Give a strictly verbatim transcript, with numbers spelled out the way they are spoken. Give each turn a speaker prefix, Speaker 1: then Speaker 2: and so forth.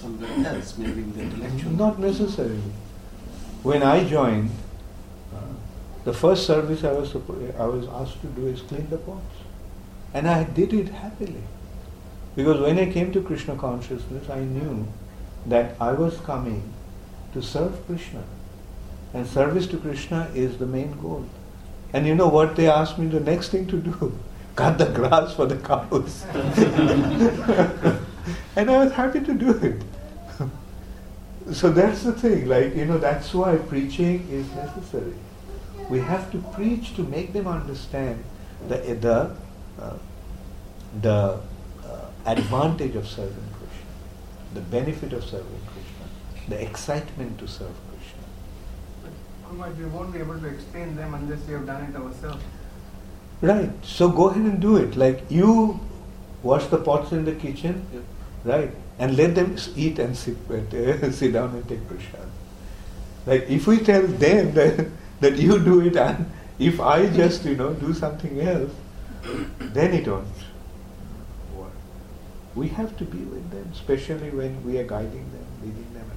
Speaker 1: somewhere else, maybe in the intellectual.
Speaker 2: Not necessarily. When I joined, uh, the first service I was suppo- I was asked to do is clean the pots, and I did it happily, because when I came to Krishna consciousness, I knew that I was coming to serve Krishna, and service to Krishna is the main goal. And you know what they asked me the next thing to do? Cut the grass for the cows. And I was happy to do it. So that's the thing, like, you know, that's why preaching is necessary. We have to preach to make them understand the the, uh, the uh, advantage of serving Krishna, the benefit of serving Krishna, the excitement to serve Krishna.
Speaker 3: But we won't be able to explain them unless we have done it ourselves.
Speaker 2: Right. So go ahead and do it. Like, you wash the pots in the kitchen, right? And let them eat and sit, uh, sit down and take prasad. Like, if we tell them that, that you do it, and if I just, you know, do something else, then it won't work. We have to be with them, especially when we are guiding them, leading them